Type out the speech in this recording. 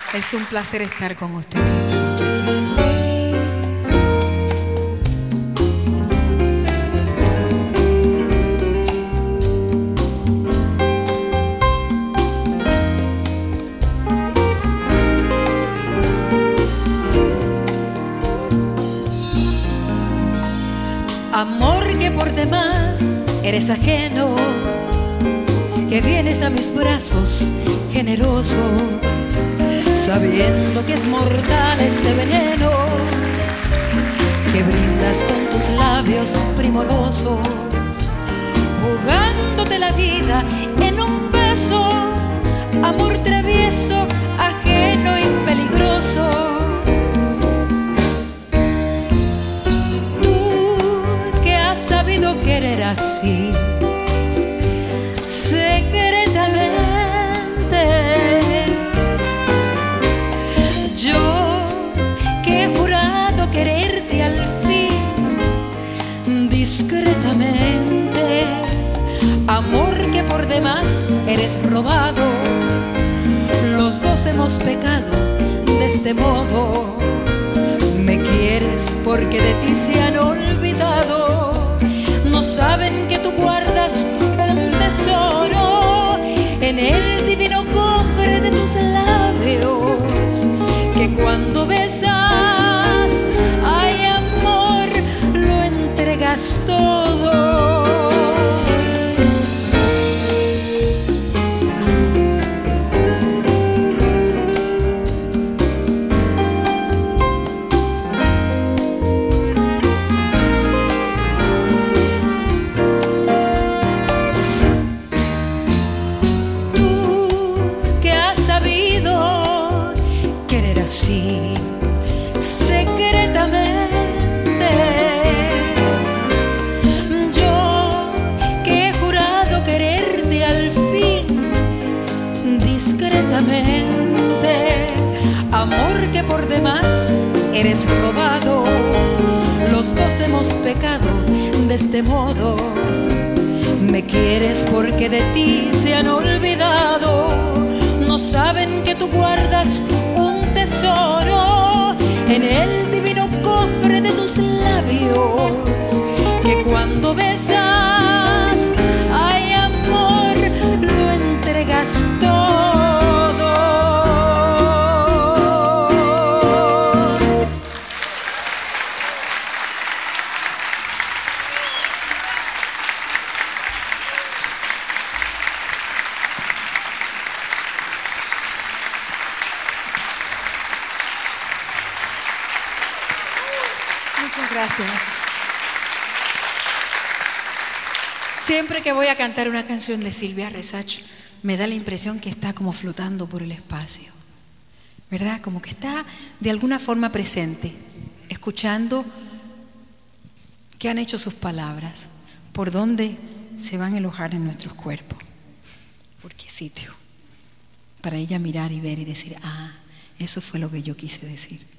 Es un placer estar con usted. Amor que por demás eres ajeno, que vienes a mis brazos generoso, sabiendo que es mortal este veneno que brindas con tus labios primorosos, jugándote la vida en un beso, amor travieso, ajeno y peligroso. Querer así secretamente, yo que he jurado quererte al fin discretamente, amor que por demás eres robado, los dos hemos pecado de este modo. Me quieres porque de ti se han olvidado, no saben que tú guardas un tesoro en el divino cofre de tus labios, que cuando besas, ay amor, lo entregas todo. Sí, secretamente, yo que he jurado quererte al fin discretamente, amor que por demás eres robado, los dos hemos pecado de este modo. Me quieres porque de ti se han olvidado, no saben que tú guardas un tesoro en el divino cofre de tus labios, que cuando besas, ay amor, lo entregas todo. Muchas gracias. Siempre que voy a cantar una canción de Silvia Resach, me da la impresión que está como flotando por el espacio, ¿verdad? Como que está de alguna forma presente, escuchando qué han hecho sus palabras, por dónde se van a alojar en nuestros cuerpos, por qué sitio, para ella mirar y ver y decir, ah, eso fue lo que yo quise decir.